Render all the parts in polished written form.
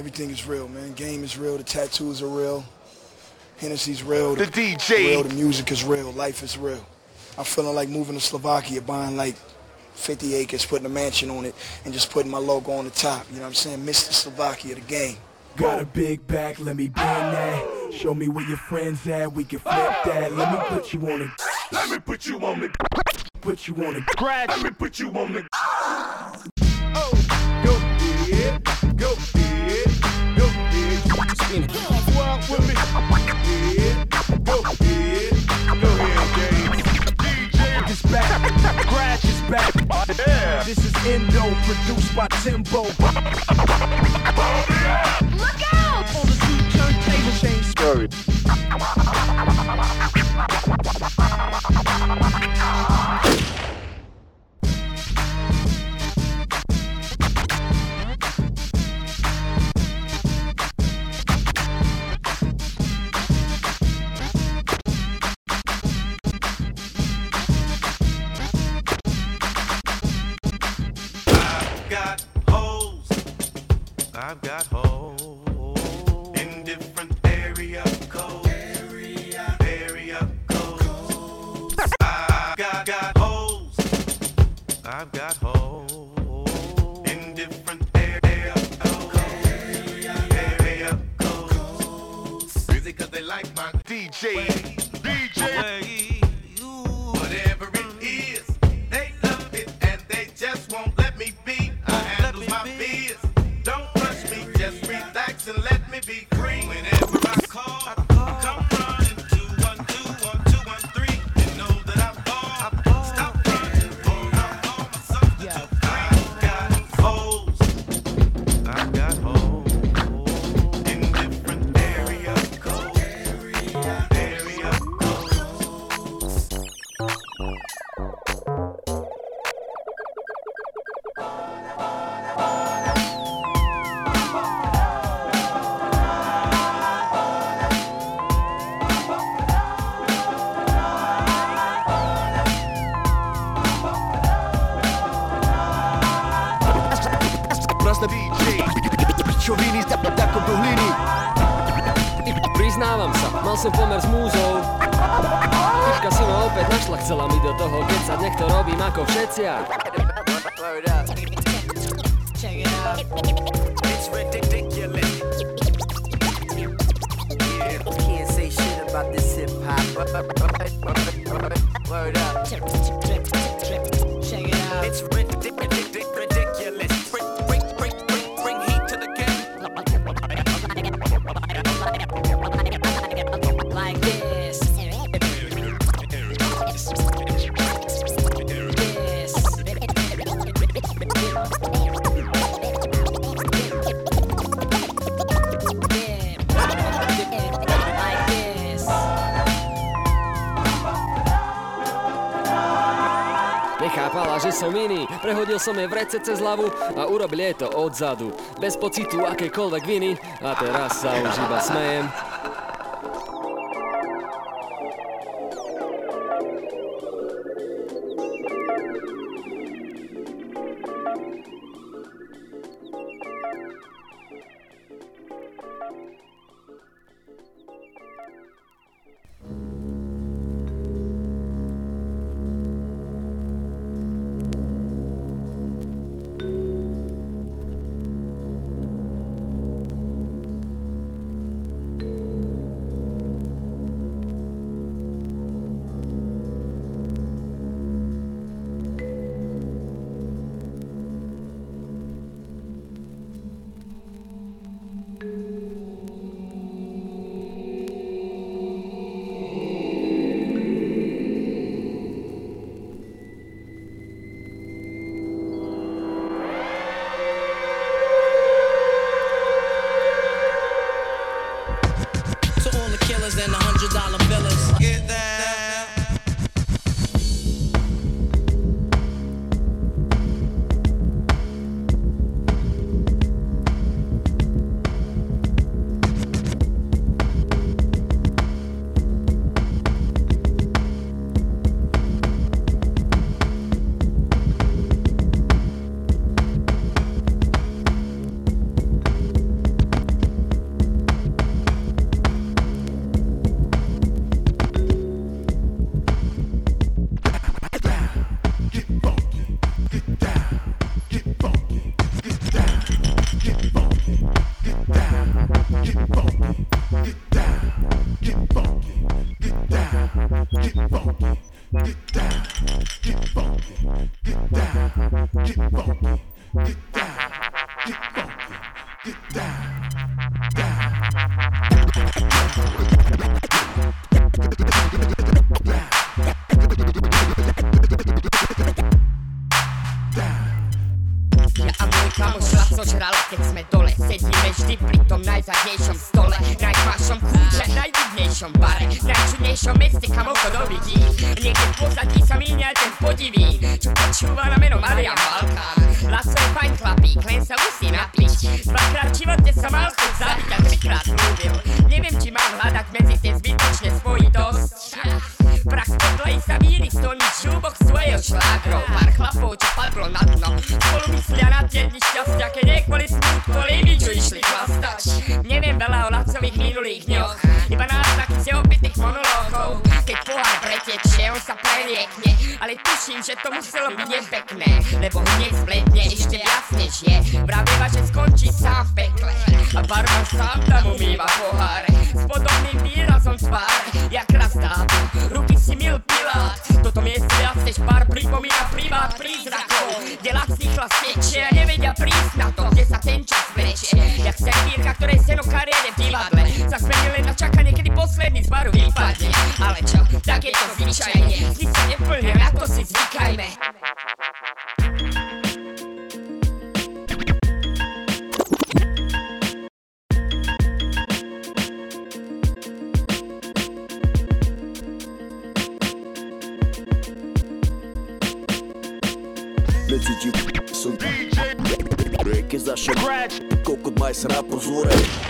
Everything is real, man. Game is real. The tattoos are real. Hennessy's real. The DJ. Real. The music is real. Life is real. I'm feeling like moving to Slovakia, buying like 50 acres, putting a mansion on it, and just putting my logo on the top. You know what I'm saying? Mr. Slovakia, the game. Got a big back, let me bend that. Show me where your friends at, we can flip that. Let me put you on the. Let me put you on the. Put you on the. Scratch. Let me put you on the. Oh, go ahead, go ahead, go ahead. Spin it. Walk with me. Yeah, go ahead, James. DJ is back, Scratch is back. Yeah. This is Endo, produced by Timbo. Look out! On the two turntable change Scurry. I've got holes in different area codes. Area codes. I've got holes. I've got holes in different area codes. Area codes. Music 'cause they like my DJ. way. Whatever it is, they love it and they just won't let me be. I handle my biz. Don't rush me, just relax and let me be free. Whenever I call, come running 212-1213. You know that I'm all. Stop running, or I'll call myself to free. Got holes. I've got holes in different area codes. Area codes. Pičoviny ako buhliny. Priznávam sa, mal som pomer s múzou. Tyška si ma opäť našla, chcela mi do toho kecať, nech to robím ako všetcia. Check it out. It's ridiculous. Yeah, can't say shit about this hip hop. Word up. Check it out. It's ridiculous. Bring heat to the game. Like this. Nechápala, že som iný, prehodil som jej vrece cez hlavu a urobil jej to odzadu. Bez pocitu akejkoľvek viny a teraz sa už iba smejem. Žrala, keď sme dole, sedíme vždy pri tom najzadnejšom stole, najtmavšom kúče, najdivnejšom bare, najčudnejšom meste, kam oko dovidí. Niekde v pozadí sa míňa ten podiví, čo počúva na meno Marian Balkán. Laso je fajn chlapík, len sa musí napiť. Dvakrát v živote sa mal chuť zabiť a trikrát slúbil. Neviem, či mám hľadať medzi tie zbytočné spojitosť. Prach podlejí sa míri, stolný šúbok svojho šlágrov. Pár chlapov, čo padlo na dno, spolu myslia na tie dni šťastia, keď kvôli smutku líbiču išli chlastať. Neviem veľa o Lacových minulých dňoch, iba náznaky z opitých monológov. Keď pohár pretečie, on sa preliekne, ale tuším, že to muselo byť nepekné, lebo hneď zbledne ešte viac než je. Vravieva, že skončí sám v pekle a barman sám tam umýva poháre s podobným výrazom tváre, jak raz dávno ruky si mil Pilát. Toto miesto viac než pár pripomína privát prízrakov, kde lacný chlap tečie a nevedia prísť na to, kde sa ten čas vlečie. Jak servírka, ktorej seno kariére v divadle sa zmení len na čakanie, kedy posledný z baru vypadne. Ale čo, tak je to zvyčajne, sny sa neplnia, na to si zvykajme. Mezzi son break izašao ko kod majsa na prozore.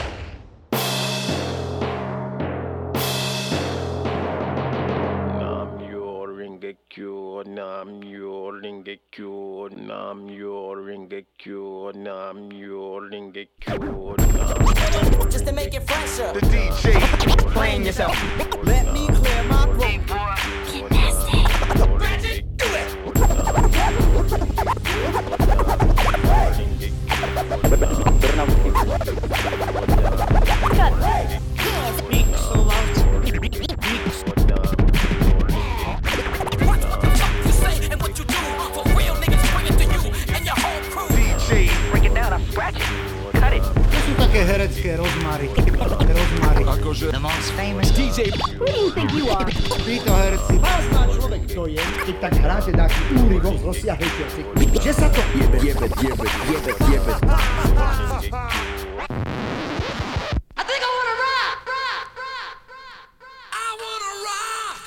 Just to make it fresher. The DJ Playing yourself. Let me clear my throat. Get nasty. Reggie, do it. Speak so loud. What the fuck you say and what you do? For real niggas bring it to you and your whole crew. DJ Break it down, I scratch it. Cut it. To sú také herecké rozmary. akože The most famous DJ. Who do you think you are? Títo herci. Vás má človek, kto je, keď tak hráte taký úryvok, rozsiahlejte si. Že sa to Jebe. I think I wanna rock. I wanna rock.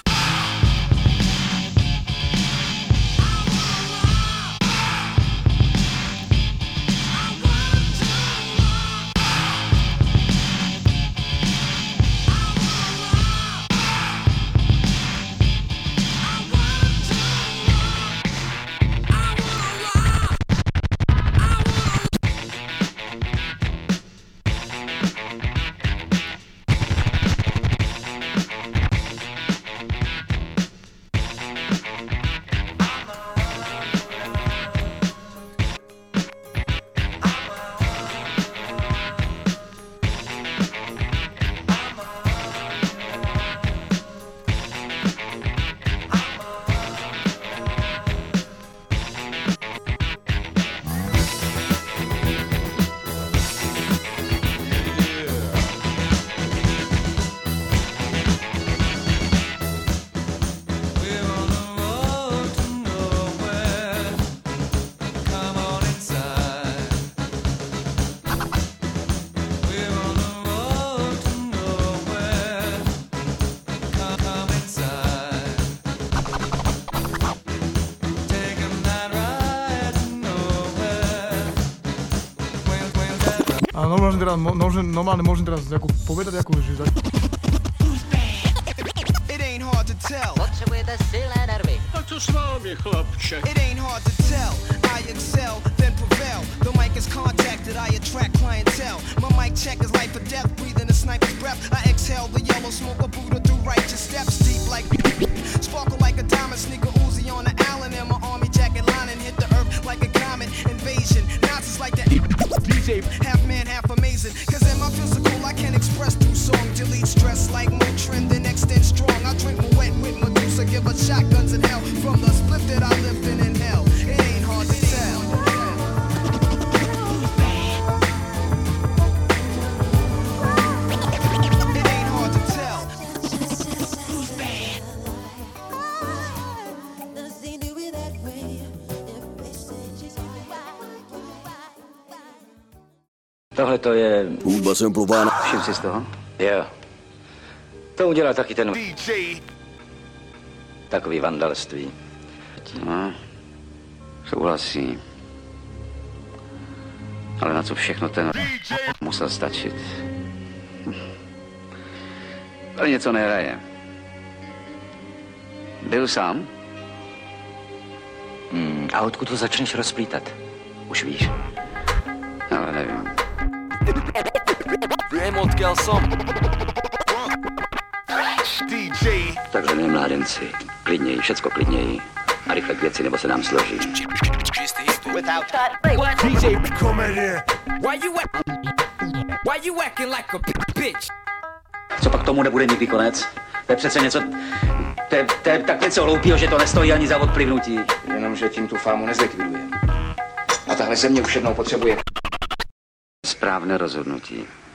A normálne môžem teraz povedať, že It ain't hard to tell. What's with the sile nervy? A čo s vami, chlapče? It ain't hard to tell. I excel, then prevail. The mic is contacted, I attract clientele. My mic check is life or death, breathing a sniper's breath. I exhale the yellow smoke, a Buddha through righteous steps. Deep like sparkle like a diamond, sneaker Uzi on the Allen, and my army jacket lining hit the earth like a comet invasion. Nazis like that DJ, half man, half amazing. Cause in my physical, I can express through song. Delete stress like Motrin, then extend strong. I drink my wet with Medusa, give her shotguns in hell. From the split that I lived in hell, it ain't hard to tell. It ain't hard to tell. Tohle to je... Hudba samplována. Všim si z toho? Jo. To udělal taky ten... DJ. Takový vandalství. No, souhlasí. Ale na co všechno ten musel stačit? Ale něco nehraje. Byl sám? A odkud to začneš rozplítat? Už víš. Ale nevím. Viem, odkiaľ som. DJ. Takže ne, mládenci. Klidněji, všecko klidněji. A rychle k věci, nebo se nám složí. DJ, come in here. Why you acting like a bitch? Co pak tomu nebude nikdy konec? To je přece něco... To je tak něco hloupýho, že to nestojí ani za odplivnutí. Jenomže tím tu fámu nezlikviduje. A tahle země už jednou potřebuje. Správné rozhodnutí.